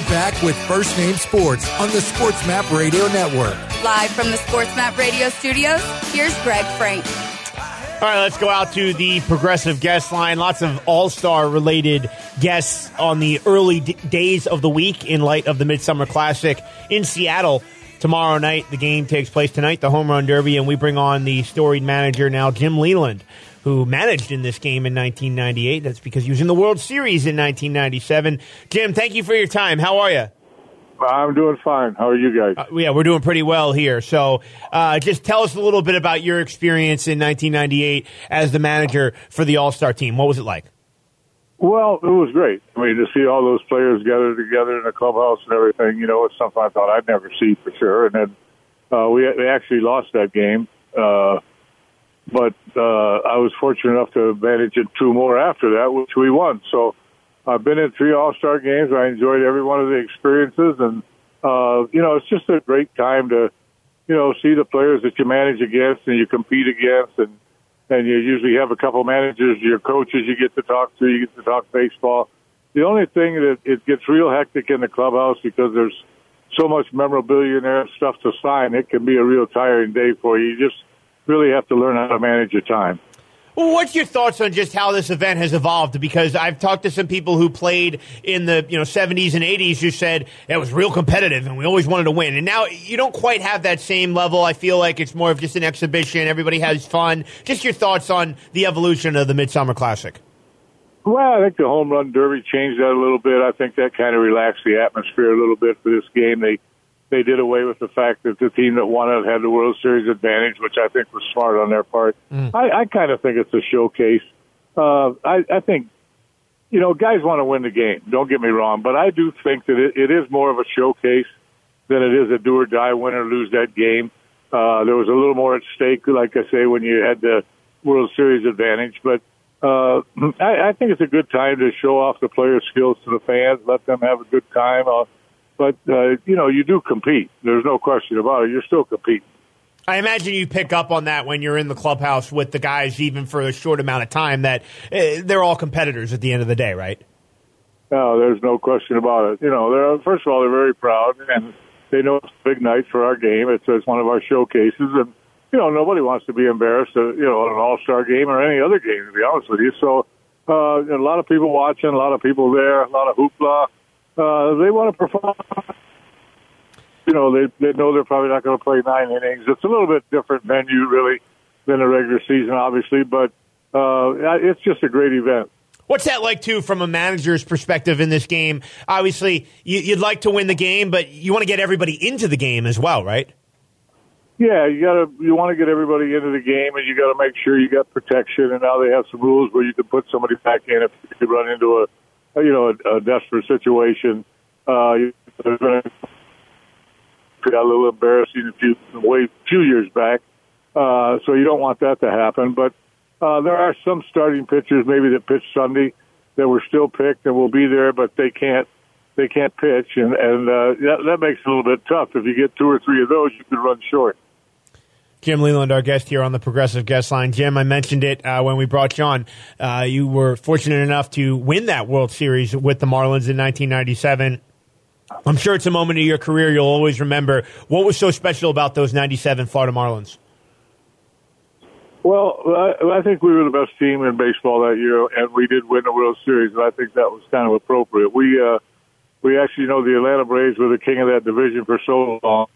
back with First Name Sports on the Sports Map Radio Network. Live from the Sports Map Radio studios, here's Greg Frank. All right, let's go out to the Progressive guest line. Lots of all-star related guests on the early days of the week in light of the Midsummer Classic in Seattle. Tomorrow night, the game takes place tonight, the Home Run Derby, and we bring on the storied manager now, Jim Leyland, who managed in this game in 1998. That's because he was in the World Series in 1997. Jim, thank you for your time. How are you? I'm doing fine. How are you guys? Yeah, we're doing pretty well here. So just tell us a little bit about your experience in 1998 as the manager for the All-Star team. What was it like? Well, it was great. I mean, to see all those players gathered together in the clubhouse and everything, you know, it's something I thought I'd never see for sure. And then we actually lost that game. But I was fortunate enough to manage it two more after that, which we won. So I've been in 3 All-Star games. I enjoyed every one of the experiences. And, you know, it's just a great time to, you know, see the players that you manage against and you compete against. And you usually have a couple managers, your coaches you get to talk to. You get to talk baseball. The only thing that it gets real hectic in the clubhouse because there's so much memorabilia in there and stuff to sign. It can be a real tiring day for you. You just really have to learn how to manage your time. Well, what's your thoughts on just how this event has evolved? Because I've talked to some people who played in the 70s and 80s who said it was real competitive and we always wanted to win. And now you don't quite have that same level. I feel like it's more of just an exhibition. Everybody has fun. Just your thoughts on the evolution of the Midsummer Classic. Well, I think the Home Run Derby changed that a little bit. I think that kind of relaxed the atmosphere a little bit for this game. They did away with the fact that the team that won it had the World Series advantage, which I think was smart on their part. I kind of think it's a showcase. I think, you know, guys want to win the game. Don't get me wrong. But I do think that it is more of a showcase than it is a do-or-die win or lose that game. There was a little more at stake, like I say, when you had the World Series advantage. But I think it's a good time to show off the players' skills to the fans, let them have a good time. But, you know, you do compete. There's no question about it. You're still competing. I imagine you pick up on that when you're in the clubhouse with the guys, even for a short amount of time, that they're all competitors at the end of the day, right? No, there's no question about it. You know, first of all, they're very proud, and they know it's a big night for our game. It's one of our showcases, and, you know, nobody wants to be embarrassed, at an All-Star game or any other game, to be honest with you. So a lot of people watching, a lot of people there, a lot of hoopla. They want to perform. You know, they know they're probably not going to play 9 innings. It's a little bit different venue, really, than the regular season, obviously, but it's just a great event. What's that like, too, from a manager's perspective in this game? Obviously, you'd like to win the game, but you want to get everybody into the game as well, right? Yeah, you want to get everybody into the game, and you got to make sure you got protection. And now they have some rules where you can put somebody back in if you run into a desperate situation. They're going to got a little embarrassing a few years back, so you don't want that to happen. But there are some starting pitchers maybe that pitched Sunday that were still picked and will be there, but they can't pitch, and that makes it a little bit tough. If you get 2 or 3 of those, you could run short. Jim Leyland, our guest here on the Progressive Guest Line. Jim, I mentioned it when we brought you on. You were fortunate enough to win that World Series with the Marlins in 1997. I'm sure it's a moment of your career you'll always remember. What was so special about those 97 Florida Marlins? Well, I think we were the best team in baseball that year, and we did win the World Series, and I think that was kind of appropriate. We actually know the Atlanta Braves were the king of that division for so long.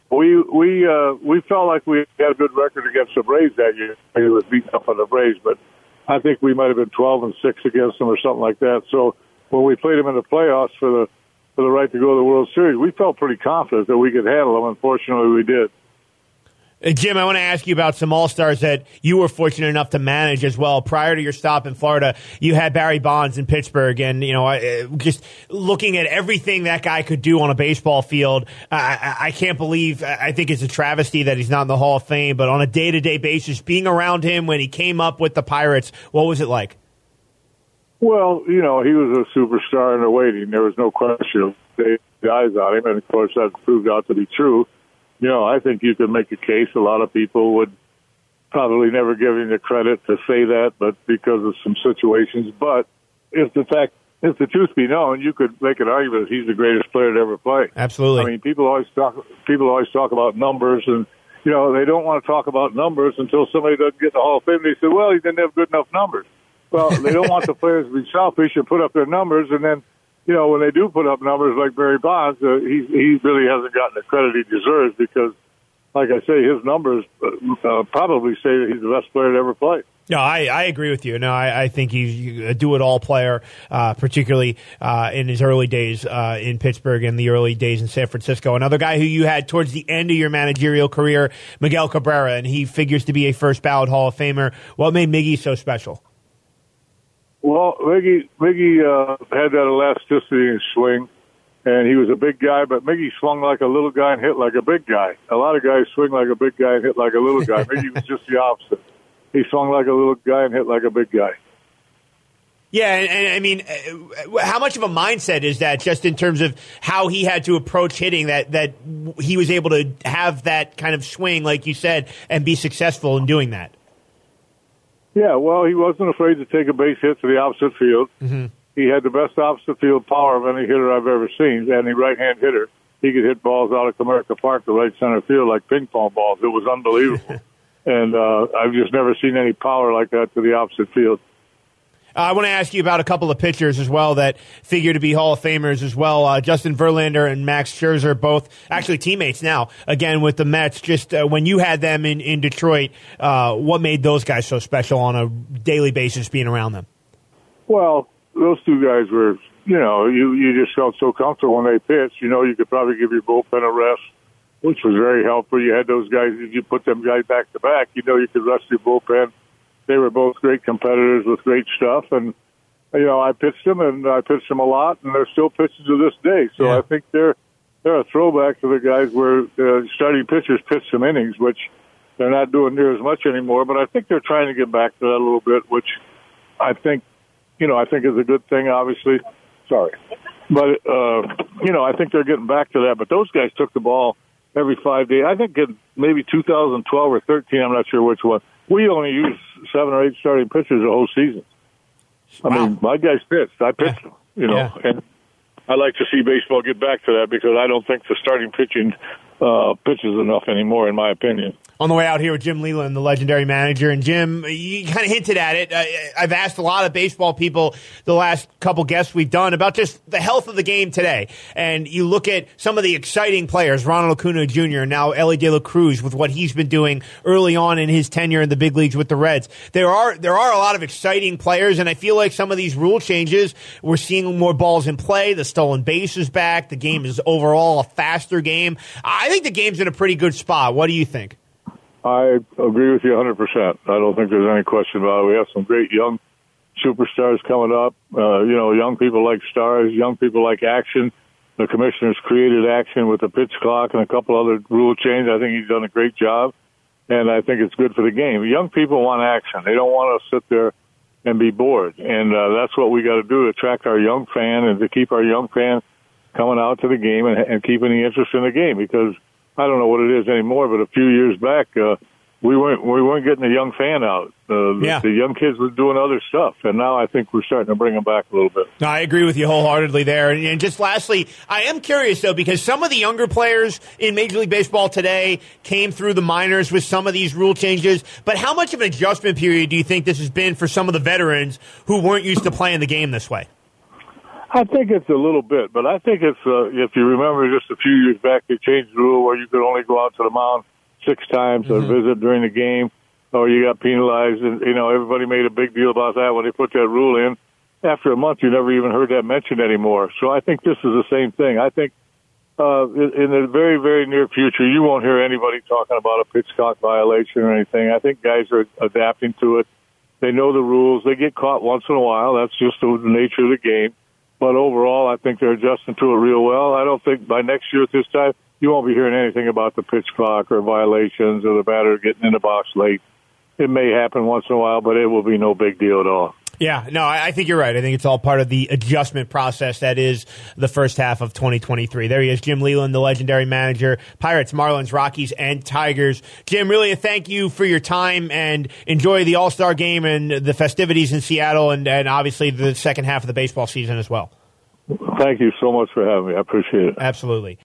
We felt like we had a good record against the Braves that year. It was beaten up on the Braves, but I think we might have been 12-6 against them or something like that. So when we played them in the playoffs for the right to go to the World Series, we felt pretty confident that we could handle them. Unfortunately, we did. Jim, I want to ask you about some All-Stars that you were fortunate enough to manage as well. Prior to your stop in Florida, you had Barry Bonds in Pittsburgh, and just looking at everything that guy could do on a baseball field, I can't believe. I think it's a travesty that he's not in the Hall of Fame. But on a day-to-day basis, being around him when he came up with the Pirates, what was it like? Well, he was a superstar in the waiting. There was no question of the eyes on him, and of course that proved out to be true. I think you could make a case. A lot of people would probably never give him the credit to say that, but because of some situations. But it's the fact if the truth be known, you could make an argument that he's the greatest player to ever play. Absolutely. I mean, people always talk about numbers, and they don't want to talk about numbers until somebody doesn't get in the Hall of Fame. They say, well, he didn't have good enough numbers. Well, they don't want the players to be selfish and put up their numbers, and then when they do put up numbers like Barry Bonds, he really hasn't gotten the credit he deserves because, like I say, his numbers probably say that he's the best player to ever play. No, I agree with you. No, I think he's a do-it-all player, particularly in his early days in Pittsburgh and the early days in San Francisco. Another guy who you had towards the end of your managerial career, Miguel Cabrera, and he figures to be a first-ballot Hall of Famer. What made Miggy so special? Well, Miggy had that elasticity in his swing, and he was a big guy, but Miggy swung like a little guy and hit like a big guy. A lot of guys swing like a big guy and hit like a little guy. Miggy was just the opposite. He swung like a little guy and hit like a big guy. Yeah, and I mean, how much of a mindset is that just in terms of how he had to approach hitting that he was able to have that kind of swing, like you said, and be successful in doing that? Yeah, well, he wasn't afraid to take a base hit to the opposite field. Mm-hmm. He had the best opposite field power of any hitter I've ever seen, and a right-hand hitter. He could hit balls out of Comerica Park to right center field like ping pong balls. It was unbelievable. And I've just never seen any power like that to the opposite field. I want to ask you about a couple of pitchers as well that figure to be Hall of Famers as well. Justin Verlander and Max Scherzer, both actually teammates now, again, with the Mets. Just when you had them in Detroit, what made those guys so special on a daily basis being around them? Well, those two guys were, you just felt so comfortable when they pitched. You could probably give your bullpen a rest, which was very helpful. You had those guys, if you put them guys back to back, you could rest your bullpen. They were both great competitors with great stuff, and I pitched them, and I pitched them a lot, and they're still pitching to this day. So yeah. I think they're a throwback to the guys where starting pitchers pitch some innings, which they're not doing near as much anymore. But I think they're trying to get back to that a little bit, which I think is a good thing. Obviously, sorry, but I think they're getting back to that. But those guys took the ball every 5 days. I think in maybe 2012 or 13, I'm not sure which one. We only used 7 or 8 starting pitchers the whole season. I mean, my guys pitched. I pitched them, and I like to see baseball get back to that because I don't think the starting pitching pitches enough anymore, in my opinion. On the way out here with Jim Leyland, the legendary manager. And Jim, you kind of hinted at it. I've asked a lot of baseball people the last couple guests we've done about just the health of the game today. And you look at some of the exciting players, Ronald Acuna Jr., now Elly De La Cruz, with what he's been doing early on in his tenure in the big leagues with the Reds. There are a lot of exciting players, and I feel like some of these rule changes, we're seeing more balls in play. The stolen base is back. The game is overall a faster game. I think the game's in a pretty good spot. What do you think? I agree with you 100%. I don't think there's any question about it. We have some great young superstars coming up. Young people like stars, young people like action. The commissioner's created action with the pitch clock and a couple other rule changes. I think he's done a great job, and I think it's good for the game. Young people want action. They don't want to sit there and be bored, and that's what we got to do to attract our young fan and to keep our young fans coming out to the game and keeping the interest in the game because I don't know what it is anymore, but a few years back, we weren't getting the young fan out. The young kids were doing other stuff, and now I think we're starting to bring them back a little bit. No, I agree with you wholeheartedly there. And just lastly, I am curious, though, because some of the younger players in Major League Baseball today came through the minors with some of these rule changes, but how much of an adjustment period do you think this has been for some of the veterans who weren't used to playing the game this way? I think it's a little bit, but I think it's, if you remember just a few years back, they changed the rule where you could only go out to the mound 6 times or visit during the game, or you got penalized, and, everybody made a big deal about that when they put that rule in. After a month, you never even heard that mentioned anymore. So I think this is the same thing. I think in the very, very near future, you won't hear anybody talking about a pitch clock violation or anything. I think guys are adapting to it. They know the rules. They get caught once in a while. That's just the nature of the game. But overall, I think they're adjusting to it real well. I don't think by next year at this time, you won't be hearing anything about the pitch clock or violations or the batter getting in the box late. It may happen once in a while, but it will be no big deal at all. Yeah, no, I think you're right. I think it's all part of the adjustment process that is the first half of 2023. There he is, Jim Leyland, the legendary manager, Pirates, Marlins, Rockies, and Tigers. Jim, really a thank you for your time, and enjoy the All-Star game and the festivities in Seattle, and obviously the second half of the baseball season as well. Thank you so much for having me. I appreciate it. Absolutely.